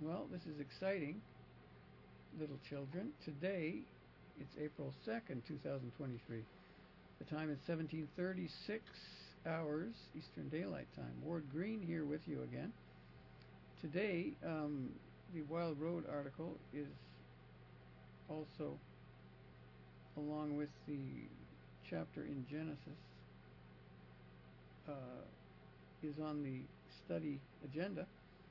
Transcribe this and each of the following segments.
Well, this is exciting, little children. Today, it's April 2nd, 2023. The time is 17:36 hours Eastern Daylight Time. Ward Green here with you again. Today, the Wild Road article is also, along with the chapter in Genesis, is on the study agenda.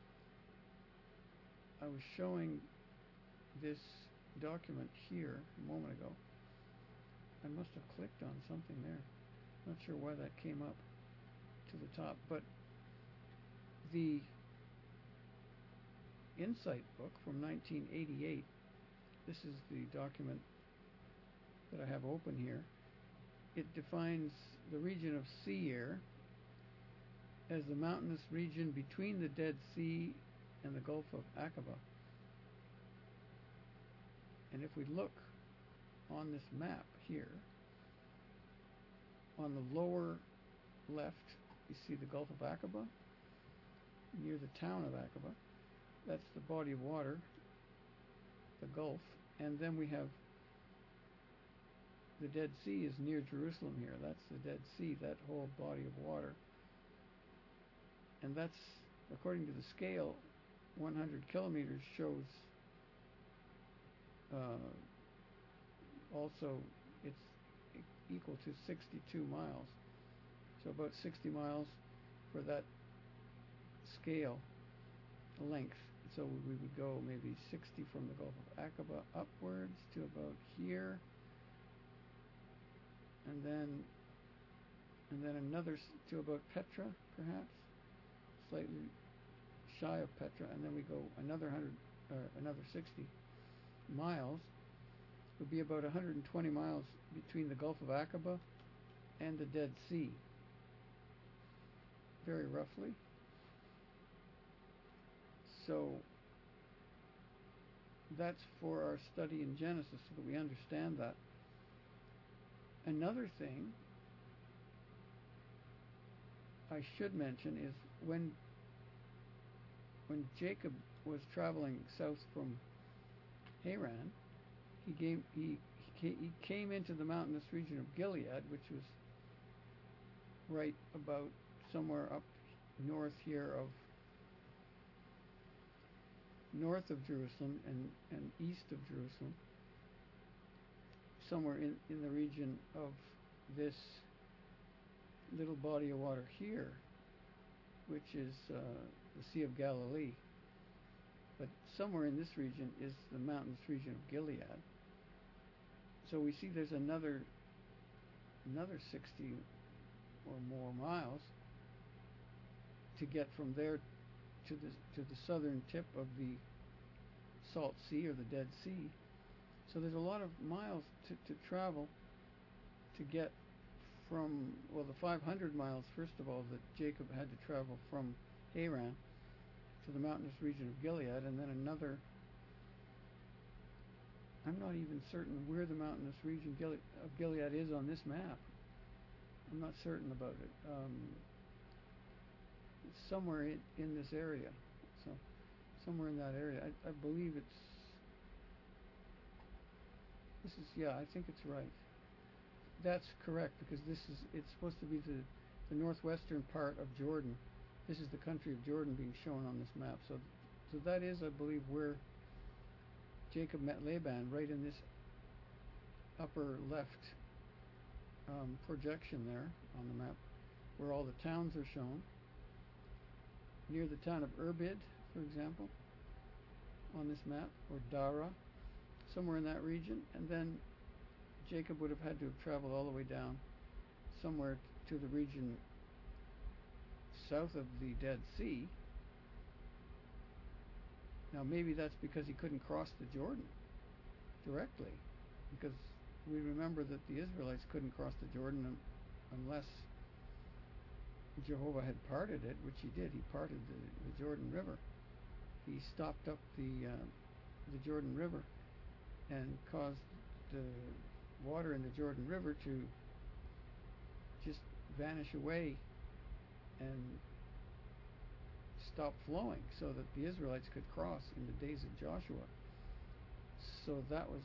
I was showing this document here a moment ago. I must have clicked on something there. Not sure why that came up to the top, but the Insight book from 1988, this is the document that I have open here. It defines the region of Seir as the mountainous region between the Dead Sea and the Gulf of Aqaba. And if we look on this map here, on the lower left, you see the Gulf of Aqaba, near the town of Aqaba. That's the body of water, the Gulf. And then we have the Dead Sea is near Jerusalem here. That's the Dead Sea, that whole body of water. And that's, according to the scale, 100 kilometers shows also it's equal to 62 miles. So about 60 miles for that scale length. So we would go maybe 60 from the Gulf of Aqaba upwards to about here, and then another to about Petra, perhaps slightly shy of Petra, and then we go another 60 miles. It would be about 120 miles between the Gulf of Aqaba and the Dead Sea, very roughly. So that's for our study in Genesis, so that we understand that. Another thing I should mention is when Jacob was traveling south from Haran, he came into the mountainous region of Gilead, which was right about somewhere up north here of north of Jerusalem and east of Jerusalem, somewhere in the region of this little body of water here, which is the Sea of Galilee. But somewhere in this region is the mountainous region of Gilead. So we see there's another 60 or more miles to get from there to the southern tip of the Salt Sea or the Dead Sea. So there's a lot of miles to travel to get from, well, the 500 miles, first of all, that Jacob had to travel from Haran to the mountainous region of Gilead, and then another, I'm not even certain where the mountainous region of Gilead is on this map. I'm not certain about it. It's somewhere in this area. So somewhere in that area. I believe I think it's right. That's correct, because it's supposed to be the northwestern part of Jordan. This is the country of Jordan being shown on this map. So that is, I believe, where Jacob met Laban, right in this upper left projection there on the map, where all the towns are shown. Near the town of Irbid, for example, on this map, or Dara, somewhere in that region. And then Jacob would have had to have traveled all the way down somewhere to the region south of the Dead Sea. Now maybe that's because he couldn't cross the Jordan directly, because we remember that the Israelites couldn't cross the Jordan unless Jehovah had parted it, which he did. He parted the Jordan River. He stopped up the Jordan River and caused the water in the Jordan River to just vanish away and stopped flowing so that the Israelites could cross in the days of Joshua. So that was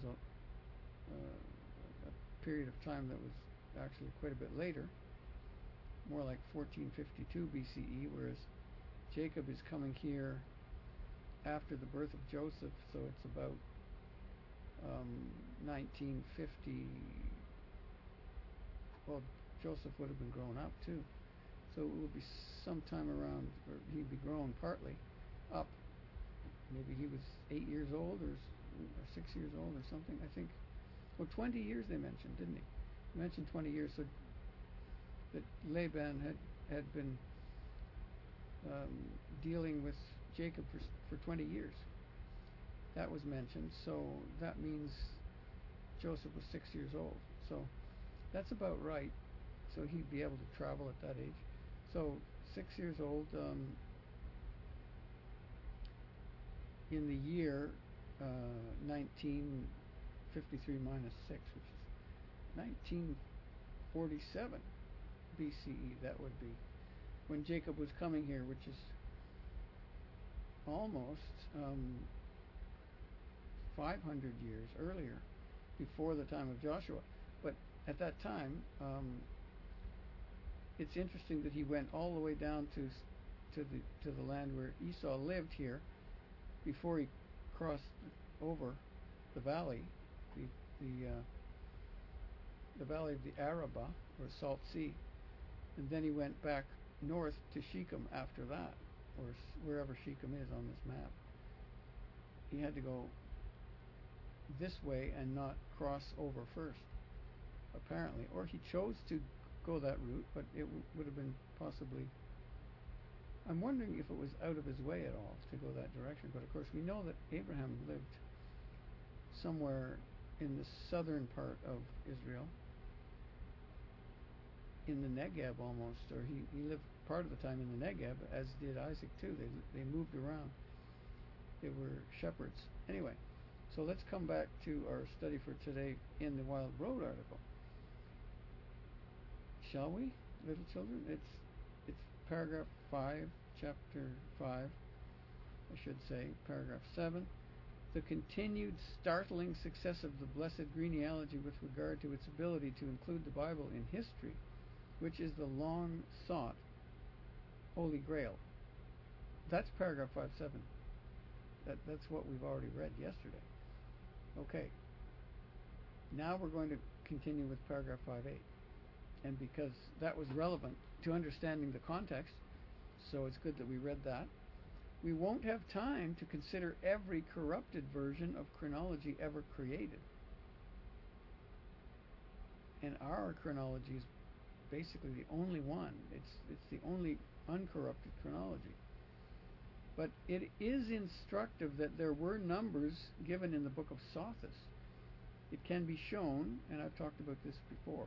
a period of time that was actually quite a bit later, more like 1452 BCE, whereas Jacob is coming here after the birth of Joseph, so it's about 1950. Well, Joseph would have been grown up too, so it would be sometime around, or he'd be grown partly up. Maybe he was 8 years old or 6 years old or something, I think. Well, 20 years they mentioned, didn't he? He mentioned 20 years, so that Laban had been dealing with Jacob for 20 years. That was mentioned, so that means Joseph was 6 years old. So that's about right. So he'd be able to travel at that age. So 6 years old, in the year 1953 minus 6, which is 1947 BCE, that would be when Jacob was coming here, which is almost 500 years earlier, before the time of Joshua. But at that time, it's interesting that he went all the way down to the land where Esau lived here before he crossed over the valley, the valley of the Arabah, or Salt Sea, and then he went back north to Shechem after that, or wherever Shechem is on this map. He had to go this way and not cross over first, apparently, or he chose to go that route, but it would have been possibly, I'm wondering if it was out of his way at all to go that direction. But of course we know that Abraham lived somewhere in the southern part of Israel, in the Negev almost, or he lived part of the time in the Negev, as did Isaac too. They moved around. They were shepherds. Anyway, so let's come back to our study for today in the Wild Road article. Shall we, little children? It's paragraph 5, chapter 5, I should say, paragraph 7. The continued startling success of the blessed genealogy with regard to its ability to include the Bible in history, which is the long-sought Holy Grail. That's paragraph 5.7. That's what we've already read yesterday. Okay. Now we're going to continue with paragraph 5.8. And because that was relevant to understanding the context, so it's good that we read that, we won't have time to consider every corrupted version of chronology ever created. And our chronology is basically the only one. It's the only uncorrupted chronology. But it is instructive that there were numbers given in the book of Sothis. It can be shown, and I've talked about this before,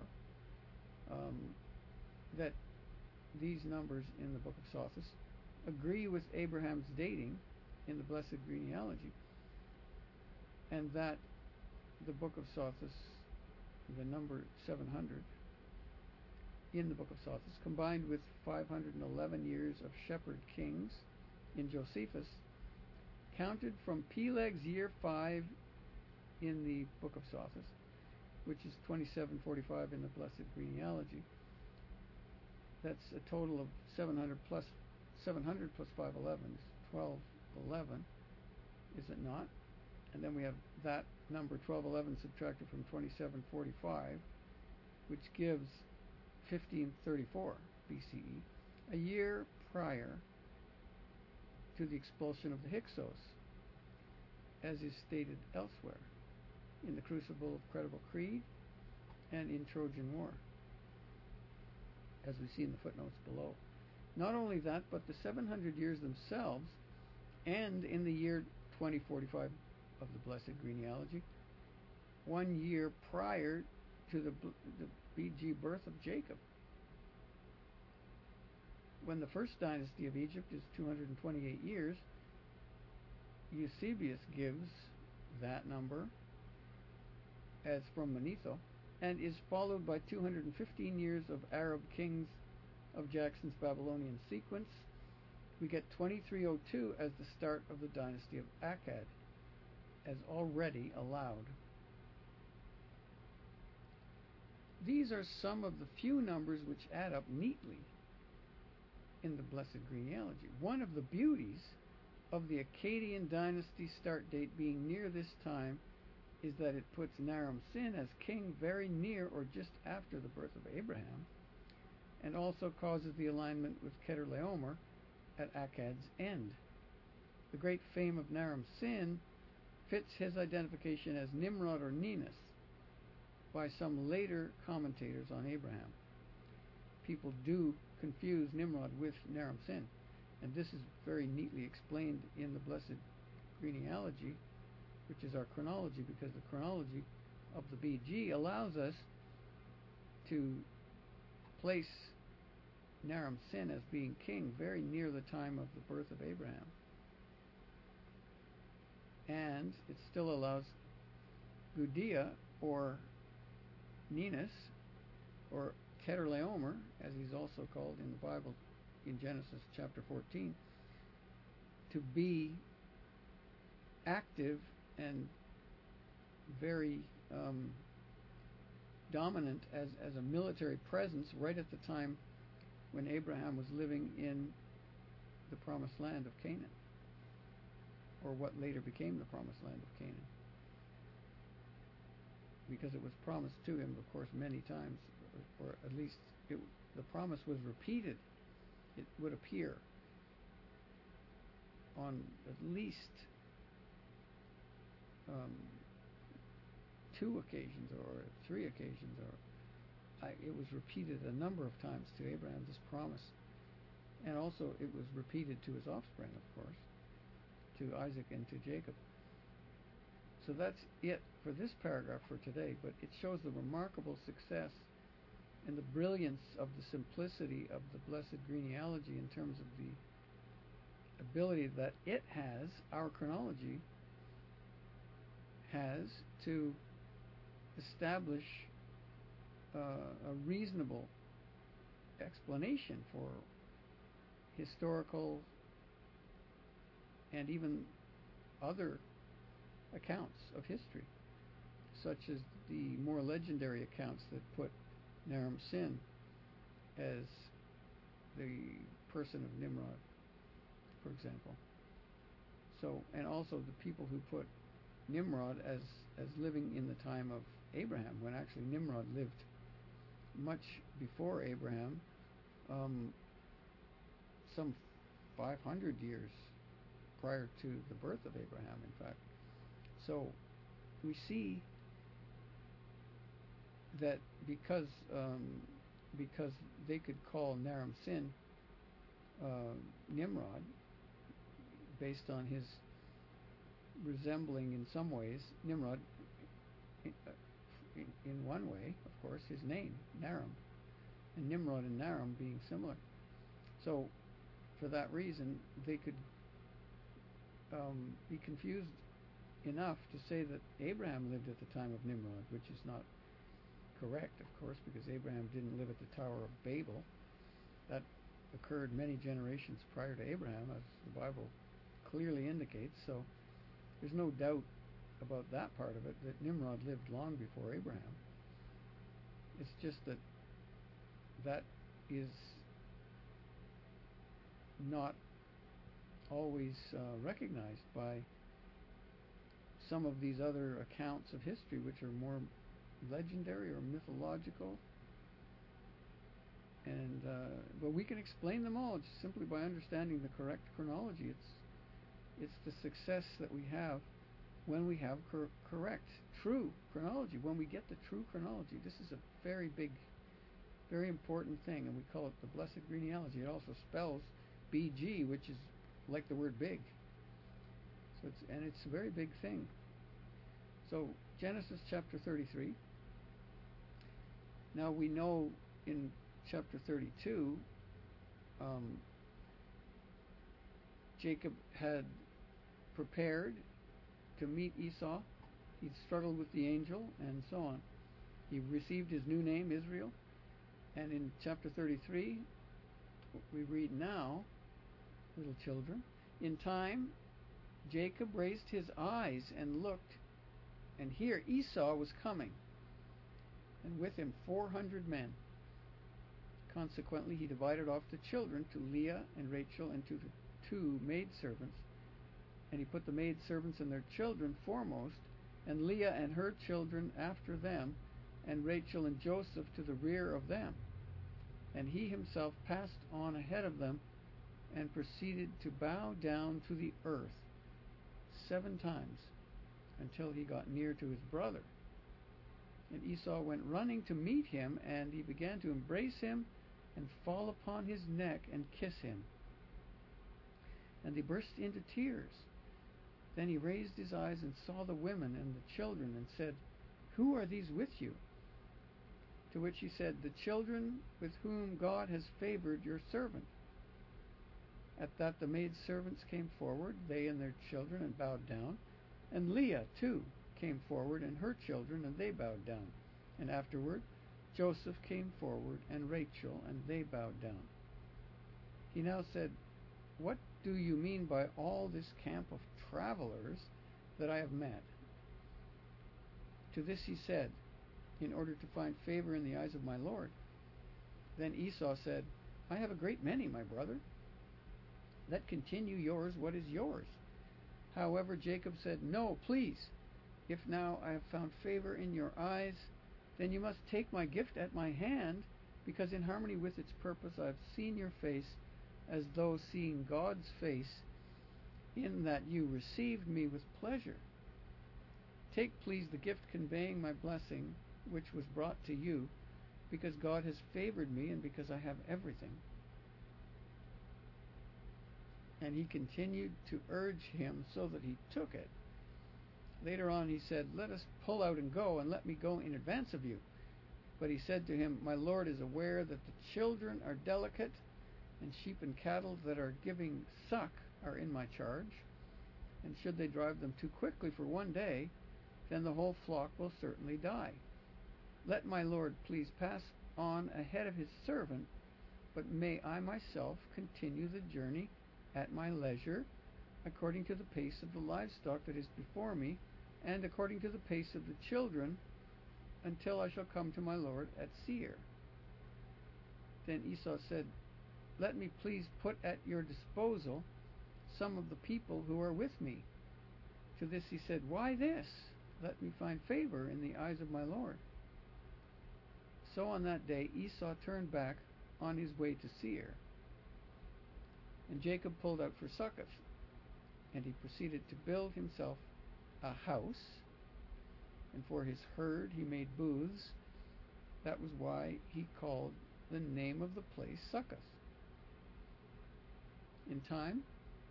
that these numbers in the book of Sothis agree with Abraham's dating in the blessed genealogy, and that the book of Sothis, the number 700 in the book of Sothis, combined with 511 years of shepherd kings in Josephus, counted from Peleg's year 5 in the book of Sothis, which is 2745 in the blessed genealogy. That's a total of 700 plus 511 is 1211, is it not? And then we have that number 1211 subtracted from 2745, which gives 1534 BCE, a year prior to the expulsion of the Hyksos, as is stated elsewhere in the Crucible of Credible Creed and in Trojan War, as we see in the footnotes below. Not only that, but the 700 years themselves end in the year 2045 of the blessed genealogy, 1 year prior to the BG birth of Jacob. When the first dynasty of Egypt is 228 years, Eusebius gives that number as from Manetho, and is followed by 215 years of Arab kings of Jackson's Babylonian sequence, we get 2302 as the start of the dynasty of Akkad, as already allowed. These are some of the few numbers which add up neatly in the Blessed Genealogy. One of the beauties of the Akkadian dynasty start date being near this time is that it puts Naram-Sin as king very near or just after the birth of Abraham, and also causes the alignment with Chedorlaomer at Akkad's end. The great fame of Naram-Sin fits his identification as Nimrod or Ninus by some later commentators on Abraham. People do confuse Nimrod with Naram-Sin, and this is very neatly explained in the Blessed Genealogy, which is our chronology, because the chronology of the BG allows us to place Naram-Sin as being king very near the time of the birth of Abraham. And it still allows Gudea or Ninus or Chedorlaomer, as he's also called in the Bible in Genesis chapter 14, to be active and very dominant as a military presence right at the time when Abraham was living in the promised land of Canaan, or what later became the promised land of Canaan, because it was promised to him, of course, many times, or at least the promise was repeated. It would appear on at least 2 occasions or 3 occasions, or it was repeated a number of times to Abraham, this promise, and also it was repeated to his offspring, of course, to Isaac and to Jacob. So that's it for this paragraph for today, but it shows the remarkable success and the brilliance of the simplicity of the Blessed Genealogy in terms of the ability that it has, our chronology has, to establish a reasonable explanation for historical and even other accounts of history, such as the more legendary accounts that put Naram-Sin as the person of Nimrod, for example. So, and also the people who put Nimrod as living in the time of Abraham, when actually Nimrod lived much before Abraham, some 500 years prior to the birth of Abraham, in fact. So we see that because they could call Naram-Sin Nimrod based on his resembling in some ways Nimrod, in one way, of course, his name, Naram, and Nimrod and Naram being similar. So for that reason they could be confused enough to say that Abraham lived at the time of Nimrod, which is not correct, of course, because Abraham didn't live at the Tower of Babel. That occurred many generations prior to Abraham, as the Bible clearly indicates. So there's no doubt about that part of it, that Nimrod lived long before Abraham. It's just that that is not always recognized by some of these other accounts of history, which are more legendary or mythological. And but we can explain them all just simply by understanding the correct chronology. It's the success that we have when we have correct, true chronology. When we get the true chronology, this is a very big, very important thing, and we call it the Blessed Genealogy. It also spells BG, which is like the word big. So it's a very big thing. So Genesis chapter 33. Now we know in chapter 32, Jacob had prepared to meet Esau. He'd struggled with the angel and so on. He received his new name, Israel. And in chapter 33, what we read now little children. In time, Jacob raised his eyes and looked, and here Esau was coming, and with him 400 men. Consequently, he divided off the children to Leah and Rachel and to the 2 maidservants, and he put the maidservants and their children foremost, and Leah and her children after them, and Rachel and Joseph to the rear of them. And he himself passed on ahead of them and proceeded to bow down to the earth 7 times until he got near to his brother. And Esau went running to meet him, and he began to embrace him and fall upon his neck and kiss him. And he burst into tears. Then he raised his eyes and saw the women and the children, and said, "Who are these with you?" To which he said, "The children with whom God has favored your servant." At that the maidservants came forward, they and their children, and bowed down. And Leah too came forward, and her children, and they bowed down. And afterward Joseph came forward, and Rachel, and they bowed down. He now said, "What do you mean by all this camp of travelers that I have met?" To this he said, "In order to find favor in the eyes of my Lord." Then Esau said, "I have a great many, my brother. Let continue yours what is yours." However, Jacob said, "No, please. If now I have found favor in your eyes, then you must take my gift at my hand, because in harmony with its purpose I have seen your face as though seeing God's face, in that you received me with pleasure. Take, please, the gift conveying my blessing, which was brought to you, because God has favored me and because I have everything." And he continued to urge him so that he took it. Later on he said, "Let us pull out and go, and let me go in advance of you." But he said to him, "My Lord is aware that the children are delicate, and sheep and cattle that are giving suck are in my charge. And should they drive them too quickly for one day, then the whole flock will certainly die. Let my Lord please pass on ahead of his servant, but may I myself continue the journey at my leisure, according to the pace of the livestock that is before me, and according to the pace of the children, until I shall come to my Lord at Seir." Then Esau said, "Let me please put at your disposal some of the people who are with me." To this he said, "Why this? Let me find favor in the eyes of my Lord." So on that day Esau turned back on his way to Seir. And Jacob pulled out for Succoth, and he proceeded to build himself a house, and for his herd he made booths. That was why he called the name of the place Succoth. In time,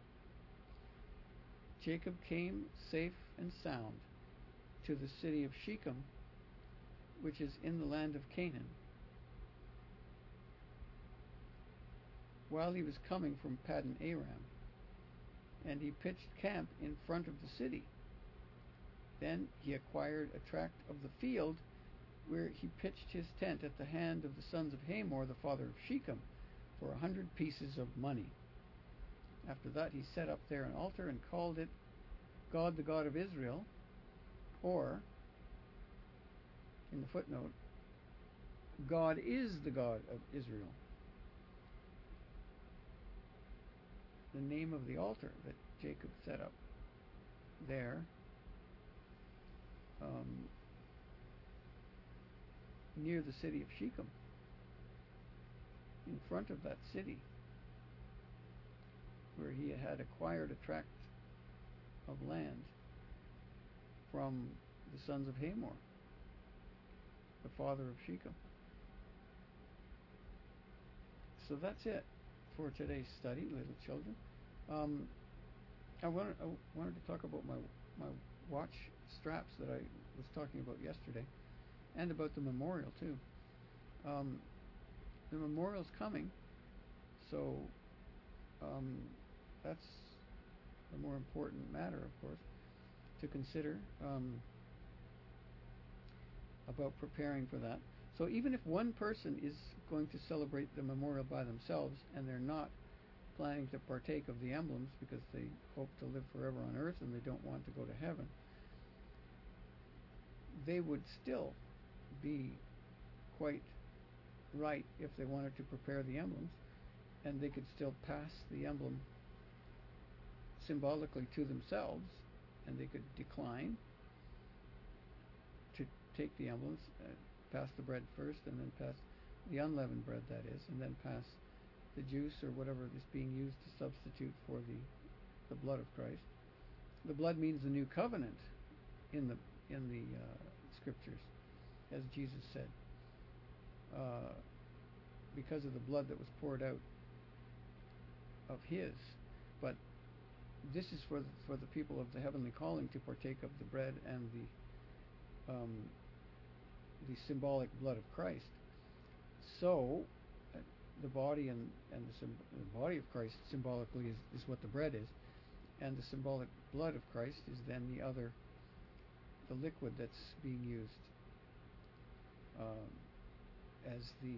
Jacob came safe and sound to the city of Shechem, which is in the land of Canaan, while he was coming from Paddan Aram, and he pitched camp in front of the city. Then he acquired a tract of the field, where he pitched his tent at the hand of the sons of Hamor, the father of Shechem, for 100 pieces of money. After that he set up there an altar and called it God, the God of Israel, or, in the footnote, God is the God of Israel. The name of the altar that Jacob set up there, near the city of Shechem, in front of that city, where he had acquired a tract of land from the sons of Hamor, the father of Shechem. So that's it for today's study, little children. I wanted to talk about my watch straps that I was talking about yesterday, and about the memorial too. The memorial's coming, so that's a more important matter, of course, to consider about preparing for that. So even if one person is going to celebrate the memorial by themselves, and they're not planning to partake of the emblems because they hope to live forever on earth and they don't want to go to heaven, they would still be quite right if they wanted to prepare the emblems, and they could still pass the emblem symbolically to themselves, and they could decline to take the emblems, pass the bread first, and then pass the unleavened bread, that is, and then pass the juice or whatever is being used to substitute for the blood of Christ. The blood means the new covenant in the scriptures, as Jesus said, because of the blood that was poured out of His. But this is for the people of the heavenly calling to partake of the bread and the symbolic blood of Christ. So the body and the body of Christ symbolically is what the bread is, and the symbolic blood of Christ is then the liquid that's being used as the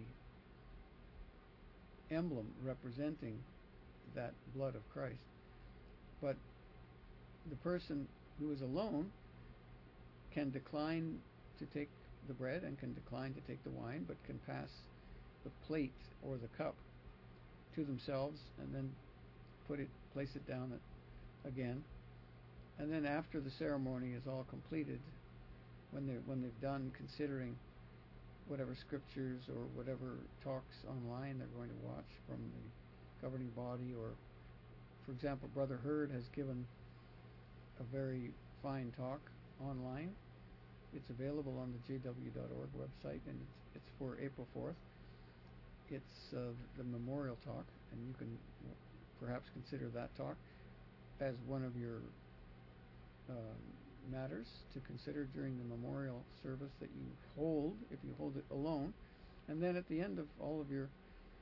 emblem representing that blood of Christ. But the person who is alone can decline to take the bread and can decline to take the wine, but can pass the plate or the cup to themselves and then place it down again. And then after the ceremony is all completed, when they've done considering whatever scriptures or whatever talks online they're going to watch from the governing body, or for example, Brother Hurd has given a very fine talk online. It's available on the jw.org website, and it's for April 4th. It's the memorial talk, and you can perhaps consider that talk as one of your matters to consider during the memorial service that you hold, if you hold it alone. And then at the end of all of your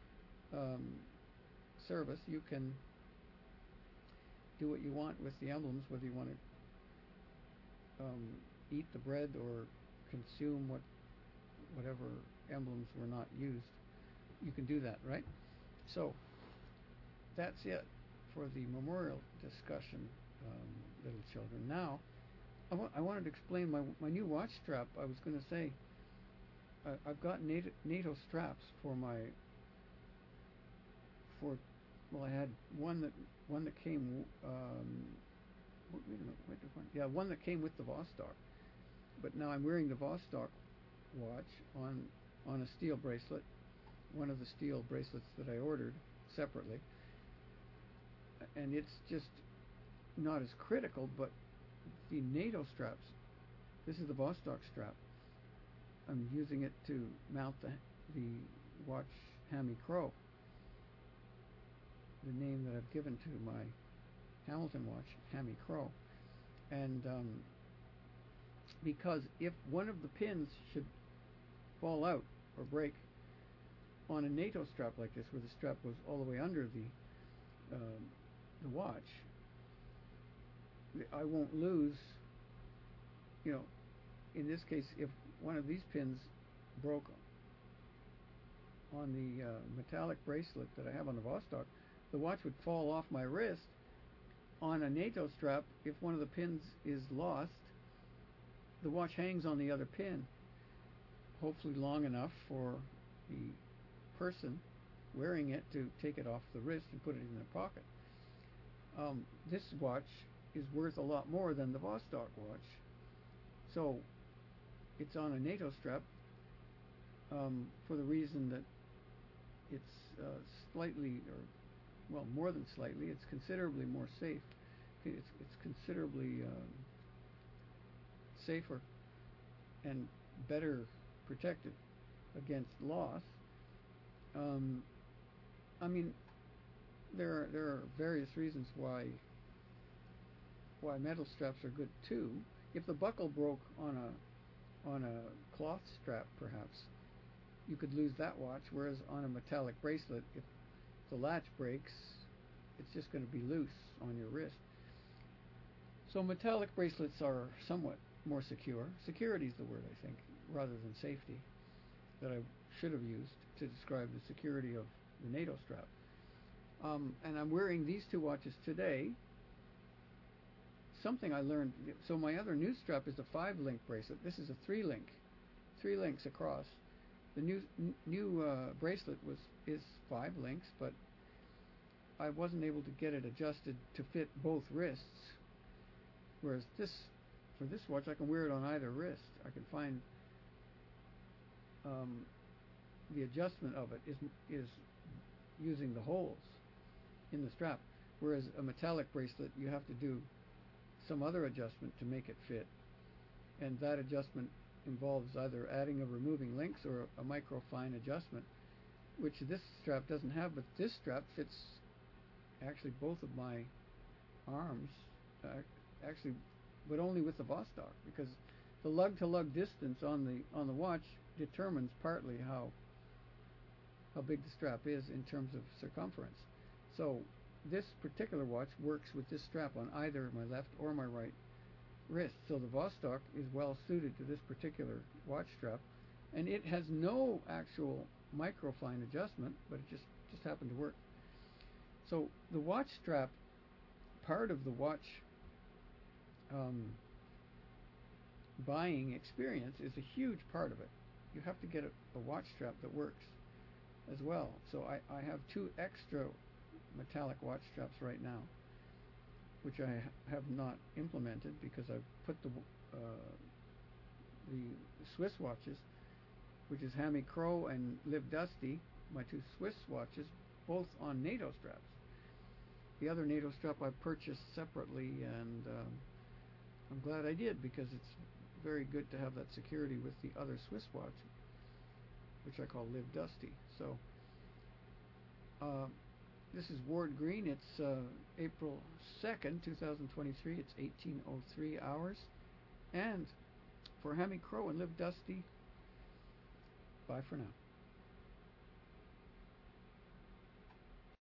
service, you can do what you want with the emblems, whether you want to eat the bread or consume whatever emblems were not used. You can do that, right? So that's it for the memorial discussion, little children. Now, I wanted to explain my new watch strap. I was going to say, I've got NATO straps well, I had one that came, wait a minute, one that came with the Vostok. But now I'm wearing the Vostok watch on a steel bracelet, one of the steel bracelets that I ordered separately. And it's just not as critical, but the NATO straps, this is the Vostok strap. I'm using it to mount the watch Hammy Crow, the name that I've given to my Hamilton watch, Hammy Crow. And because if one of the pins should fall out or break on a NATO strap like this, where the strap goes all the way under the watch, I won't lose, in this case, if one of these pins broke on the metallic bracelet that I have on the Vostok, the watch would fall off my wrist. On a NATO strap, if one of the pins is lost, the watch hangs on the other pin, hopefully long enough for the person wearing it to take it off the wrist and put it in their pocket. This watch is worth a lot more than the Vostok watch, so it's on a NATO strap for the reason that it's slightly, or well, more than slightly, it's considerably more safe. It's considerably safer and better protected against loss. I mean, there are various reasons why metal straps are good too. If the buckle broke on a cloth strap, perhaps you could lose that watch, whereas on a metallic bracelet, if the latch breaks, it's just going to be loose on your wrist. So metallic bracelets are somewhat more secure. Security is the word, I think, rather than safety, that I should have used to describe the security of the NATO strap. And I'm wearing these two watches today. Something I learned. So my other new strap is a 5-link bracelet. This is a 3-link, 3 links across. The new bracelet is 5 links, but I wasn't able to get it adjusted to fit both wrists. Whereas for this watch, I can wear it on either wrist. I can find the adjustment of it is using the holes in the strap. Whereas a metallic bracelet, you have to do some other adjustment to make it fit, and that adjustment involves either adding or removing links or a microfine adjustment, which this strap doesn't have. But this strap fits actually both of my arms, actually, but only with the Vostok, because the lug-to-lug distance on the watch determines partly how big the strap is in terms of circumference. So this particular watch works with this strap on either my left or my right wrist. So the Vostok is well suited to this particular watch strap, and it has no actual microfine adjustment, but it just happened to work. So the watch strap, part of the watch buying experience, is a huge part of it. You have to get a watch strap that works as well. So I have 2 extra metallic watch straps right now, which I have not implemented because I've put the Swiss watches, which is Hami Crow and Live Dusty, my 2 Swiss watches, both on NATO straps. The other NATO strap I purchased separately, and I'm glad I did, because it's very good to have that security with the other Swiss watch, which I call Live Dusty. So this is Ward Green. It's April 2nd, 2023. It's 18:03 hours. And for Hami Crow and Live Dusty, bye for now.